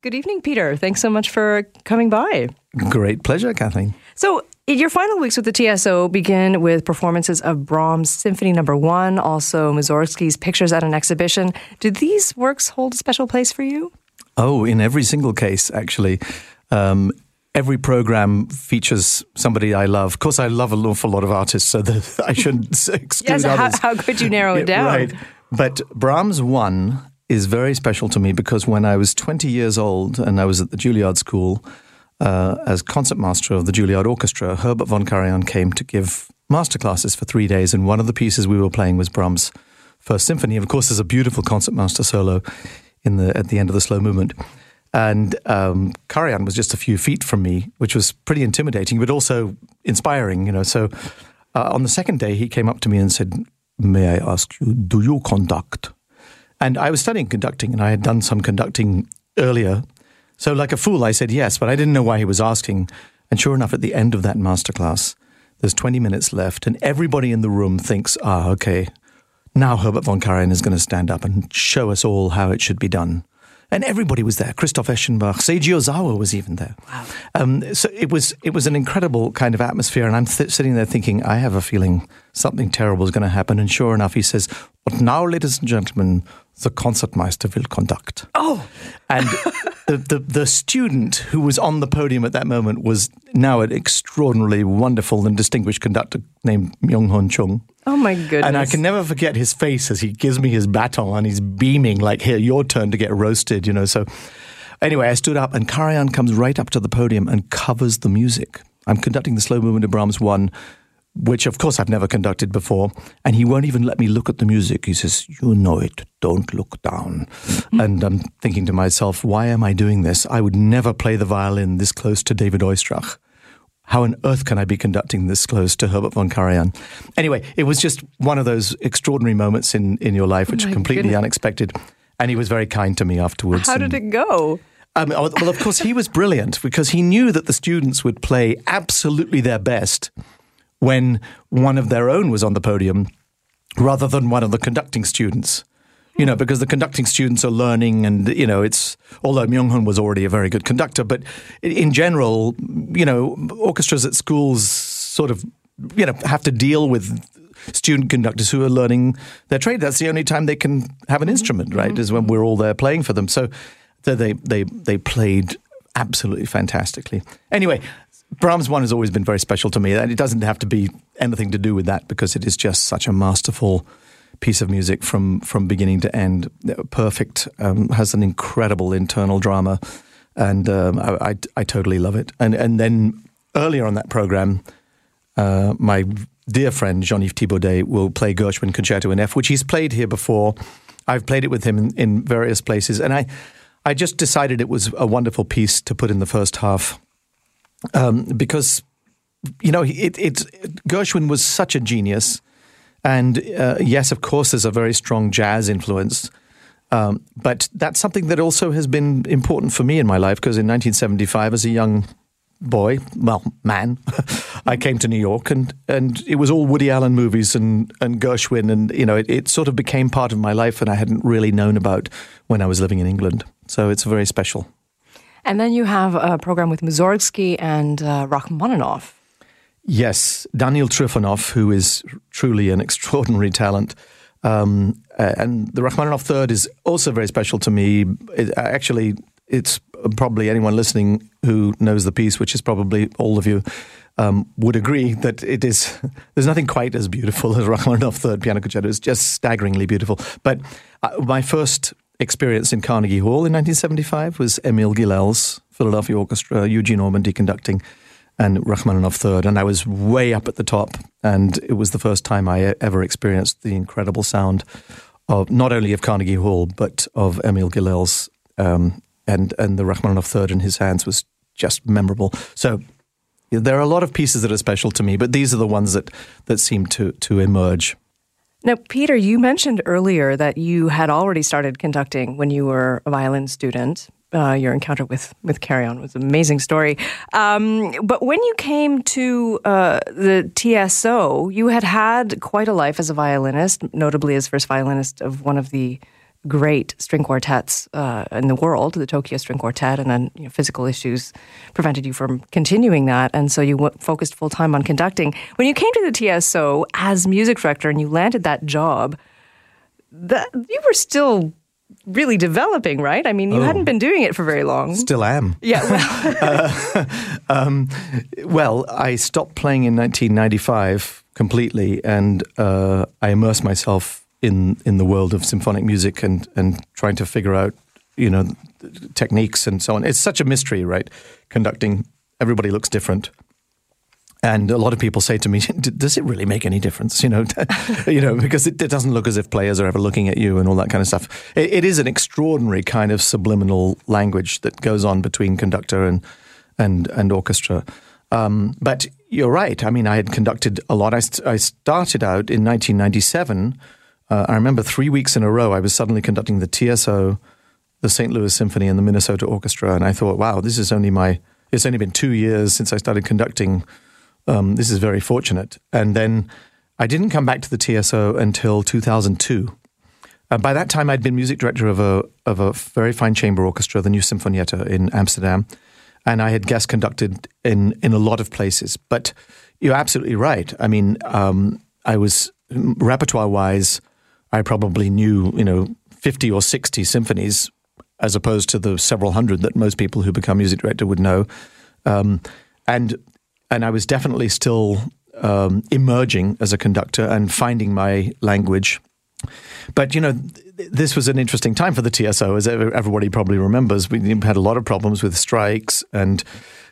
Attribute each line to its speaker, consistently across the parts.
Speaker 1: Good evening, Peter. Thanks so much for coming by.
Speaker 2: Great pleasure, Kathleen.
Speaker 1: So your final weeks with the TSO begin with performances of Brahms' Symphony No. 1, also Mussorgsky's Pictures at an Exhibition. Do these works hold a special place for you?
Speaker 2: Oh, in every single case, actually. Every program features somebody I love. Of course, I love an awful lot of artists, so that I shouldn't exclude others.
Speaker 1: How could you narrow it down?
Speaker 2: Right. But Brahms 1 is very special to me because when I was 20 years old and I was at the Juilliard School as concertmaster of the Juilliard Orchestra, Herbert von Karajan came to give masterclasses for 3 days, and one of the pieces we were playing was Brahms' First Symphony. And of course, there's a beautiful concertmaster solo at the end of the slow movement. And Karajan was just a few feet from me, which was pretty intimidating, but also inspiring, So on the second day, he came up to me and said, "May I ask you, do you conduct?" And I was studying conducting, and I had done some conducting earlier. So like a fool, I said yes, but I didn't know why he was asking. And sure enough, at the end of that masterclass, there's 20 minutes left, and everybody in the room thinks, okay, now Herbert von Karajan is going to stand up and show us all how it should be done. And everybody was there. Christoph Eschenbach, Seiji Ozawa was even there.
Speaker 1: Wow.
Speaker 2: So it was an incredible kind of atmosphere. And I'm sitting there thinking, I have a feeling something terrible is going to happen. And sure enough, he says, "But now, ladies and gentlemen, the Concertmeister will conduct."
Speaker 1: Oh!
Speaker 2: And the student who was on the podium at that moment was now an extraordinarily wonderful and distinguished conductor named Myung-Hun Chung.
Speaker 1: Oh, my goodness.
Speaker 2: And I can never forget his face as he gives me his baton and he's beaming like, "Here, your turn to get roasted," So anyway, I stood up and Karajan comes right up to the podium and covers the music. I'm conducting the slow movement of Brahms 1, which of course I've never conducted before. And he won't even let me look at the music. He says, "You know it, don't look down." And I'm thinking to myself, why am I doing this? I would never play the violin this close to David Oistrakh. How on earth can I be conducting this close to Herbert von Karajan? Anyway, it was just one of those extraordinary moments in your life, which are completely unexpected. And he was very kind to me afterwards.
Speaker 1: How did it go?
Speaker 2: Well, of course, he was brilliant because he knew that the students would play absolutely their best when one of their own was on the podium rather than one of the conducting students. Because the conducting students are learning and, although Myung-Hun was already a very good conductor, but in general, orchestras at schools sort of, have to deal with student conductors who are learning their trade. That's the only time they can have an instrument, right, is when we're all there playing for them. So they played absolutely fantastically. Anyway, Brahms 1 has always been very special to me, and it doesn't have to be anything to do with that because it is just such a masterful piece of music from beginning to end. Perfect, has an incredible internal drama, and I totally love it. And then earlier on that program, my dear friend Jean-Yves Thibaudet will play Gershwin Concerto in F, which he's played here before. I've played it with him in various places, and I just decided it was a wonderful piece to put in the first half because Gershwin was such a genius. And yes, of course, there's a very strong jazz influence. But that's something that also has been important for me in my life because in 1975, as a young man, I came to New York and it was all Woody Allen movies and Gershwin. And, it sort of became part of my life and I hadn't really known about when I was living in England. So it's very special.
Speaker 1: And then you have a program with Mussorgsky and Rachmaninoff.
Speaker 2: Yes, Daniel Trifonov, who is truly an extraordinary talent. And the Rachmaninoff Third is also very special to me. It's probably anyone listening who knows the piece, which is probably all of you, would agree that there's nothing quite as beautiful as Rachmaninoff Third Piano Concerto. It's just staggeringly beautiful. But my first experience in Carnegie Hall in 1975 was Emil Gilels, Philadelphia Orchestra, Eugene Ormandy conducting, and Rachmaninoff Third, and I was way up at the top, and it was the first time I ever experienced the incredible sound of not only of Carnegie Hall, but of Emil Gilels, and the Rachmaninoff Third in his hands was just memorable. So there are a lot of pieces that are special to me, but these are the ones that seem to emerge.
Speaker 1: Now, Peter, you mentioned earlier that you had already started conducting when you were a violin student. Your encounter with Karajan was an amazing story. But when you came to the TSO, you had quite a life as a violinist, notably as first violinist of one of the great string quartets in the world, the Tokyo String Quartet, and then physical issues prevented you from continuing that, and so you focused full-time on conducting. When you came to the TSO as music director and you landed that job, you were still really developing, right? I mean, you hadn't been doing it for very long.
Speaker 2: Still am.
Speaker 1: Yeah.
Speaker 2: Well, I stopped playing in 1995 completely, and I immersed myself in the world of symphonic music and trying to figure out, techniques and so on. It's such a mystery, right? Conducting, everybody looks different. And a lot of people say to me, does it really make any difference? Because it doesn't look as if players are ever looking at you and all that kind of stuff. It is an extraordinary kind of subliminal language that goes on between conductor and orchestra. But you're right. I mean, I had conducted a lot. I started out in 1997. I remember 3 weeks in a row, I was suddenly conducting the TSO, the St. Louis Symphony, and the Minnesota Orchestra. And I thought, wow, it's only been 2 years since I started conducting. This is very fortunate. And then I didn't come back to the TSO until 2002. By that time, I'd been music director of a very fine chamber orchestra, the New Sinfonietta in Amsterdam. And I had guest conducted in a lot of places. But you're absolutely right. I mean, I was, repertoire-wise, I probably knew, 50 or 60 symphonies, as opposed to the several hundred that most people who become music director would know. And I was definitely still emerging as a conductor and finding my language. But, this was an interesting time for the TSO, as everybody probably remembers. We had a lot of problems with strikes and,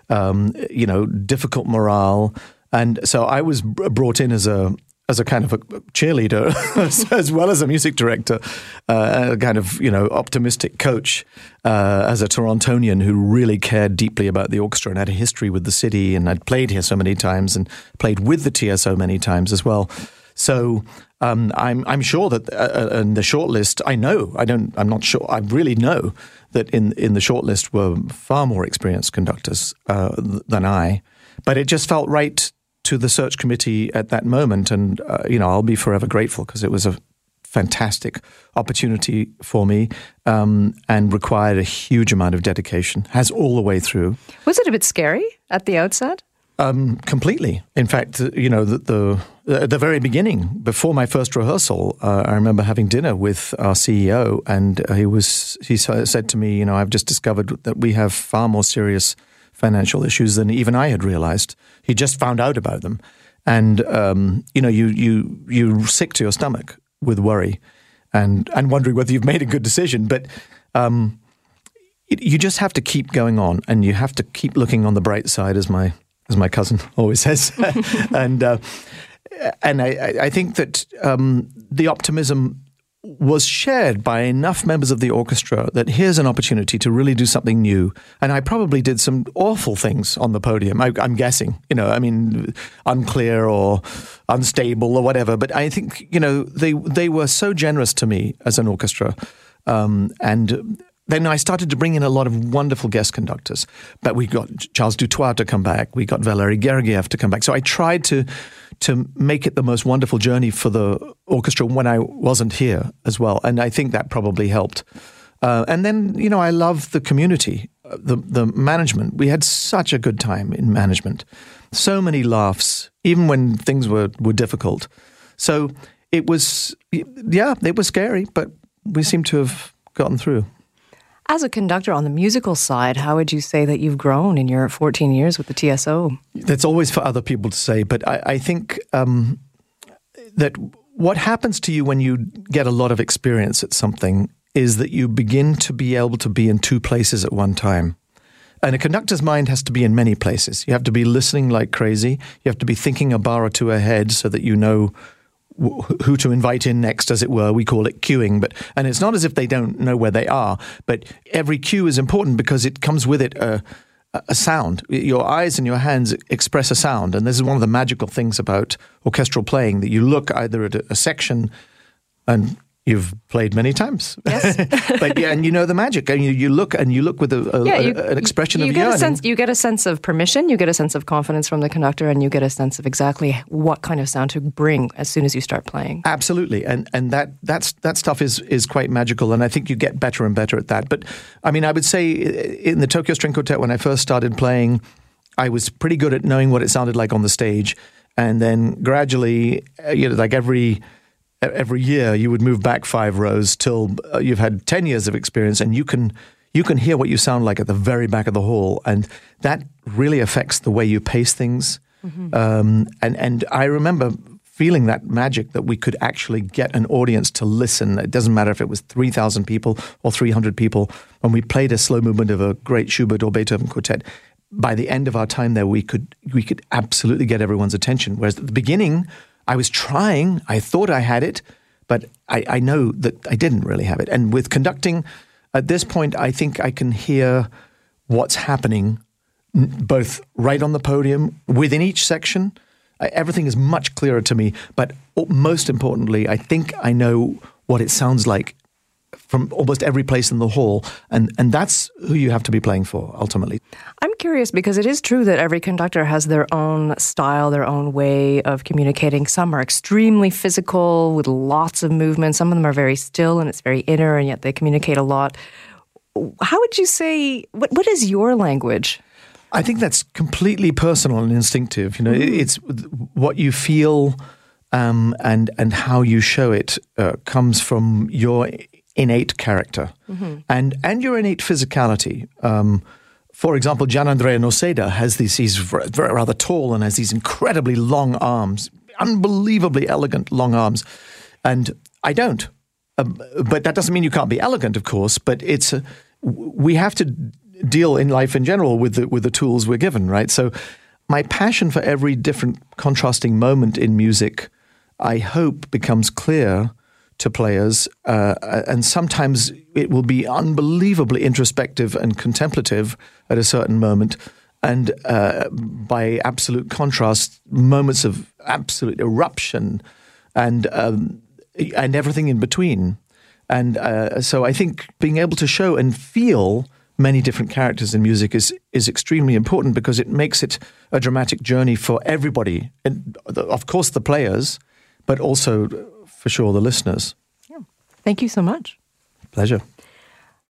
Speaker 2: difficult morale. And so I was brought in as a kind of a cheerleader, as well as a music director, a kind of, optimistic coach, as a Torontonian who really cared deeply about the orchestra and had a history with the city. And I'd played here so many times and played with the TSO many times as well. So I'm sure that in the shortlist, I'm not sure, I really know that in the shortlist were far more experienced conductors than I. But it just felt right to the search committee at that moment. And, I'll be forever grateful because it was a fantastic opportunity for me and required a huge amount of dedication, has all the way through.
Speaker 1: Was it a bit scary at the outset?
Speaker 2: Completely. In fact, at the very beginning, before my first rehearsal, I remember having dinner with our CEO, and he said to me, I've just discovered that we have far more serious financial issues than even I had realized. He just found out about them. And, you're sick to your stomach with worry and wondering whether you've made a good decision. But you just have to keep going on, and you have to keep looking on the bright side, as my cousin always says. And I think that the optimism was shared by enough members of the orchestra that here's an opportunity to really do something new. And I probably did some awful things on the podium, I'm guessing, unclear or unstable or whatever. But I think, they were so generous to me as an orchestra. And then I started to bring in a lot of wonderful guest conductors. But we got Charles Dutoit to come back. We got Valery Gergiev to come back. So I tried to make it the most wonderful journey for the orchestra when I wasn't here as well. And I think that probably helped. And then, I love the community, the management. We had such a good time in management. So many laughs, even when things were difficult. So it was scary, but we seem to have gotten through.
Speaker 1: As a conductor on the musical side, how would you say that you've grown in your 14 years with the TSO?
Speaker 2: That's always for other people to say, but I think that what happens to you when you get a lot of experience at something is that you begin to be able to be in two places at one time. And a conductor's mind has to be in many places. You have to be listening like crazy. You have to be thinking a bar or two ahead so that you know who to invite in next, as it were. We call it cueing, and it's not as if they don't know where they are, but every cue is important because it comes with it a sound. Your eyes and your hands express a sound, and this is one of the magical things about orchestral playing, that you look either at a section and You've played many times.
Speaker 1: Yes.
Speaker 2: But yeah, and you know the magic. And you look with an expression of yearning.
Speaker 1: You get a sense of permission, you get a sense of confidence from the conductor, and you get a sense of exactly what kind of sound to bring as soon as you start playing.
Speaker 2: Absolutely. And that stuff is quite magical, and I think you get better and better at that. But I mean, I would say in the Tokyo String Quartet, when I first started playing, I was pretty good at knowing what it sounded like on the stage. And then gradually, like every year, you would move back 5 rows till you've had 10 years of experience, and you can hear what you sound like at the very back of the hall, and that really affects the way you pace things. Mm-hmm. And I remember feeling that magic that we could actually get an audience to listen. It doesn't matter if it was 3,000 people or 300 people. When we played a slow movement of a great Schubert or Beethoven quartet, by the end of our time there, we could absolutely get everyone's attention. Whereas at the beginning, I was trying. I thought I had it, but I know that I didn't really have it. And with conducting, at this point, I think I can hear what's happening both right on the podium, within each section. Everything is much clearer to me. But most importantly, I think I know what it sounds like from almost every place in the hall. And that's who you have to be playing for, ultimately.
Speaker 1: I'm curious because it is true that every conductor has their own style, their own way of communicating. Some are extremely physical with lots of movement. Some of them are very still and it's very inner, and yet they communicate a lot. How would you say, what is your language?
Speaker 2: I think that's completely personal and instinctive. It's what you feel and how you show it comes from your innate character and your innate physicality. For example, Gianandrea Noseda has he's very rather tall and has these incredibly long arms, unbelievably elegant long arms. And I don't. But that doesn't mean you can't be elegant, of course, but we have to deal in life in general with the tools we're given, right? So my passion for every different contrasting moment in music, I hope, becomes clear to players, and sometimes it will be unbelievably introspective and contemplative at a certain moment, and by absolute contrast, moments of absolute eruption and everything in between. And so I think being able to show and feel many different characters in music is extremely important, because it makes it a dramatic journey for everybody, and of course the players, but also for sure the listeners.
Speaker 1: Yeah. Thank you so much.
Speaker 2: Pleasure.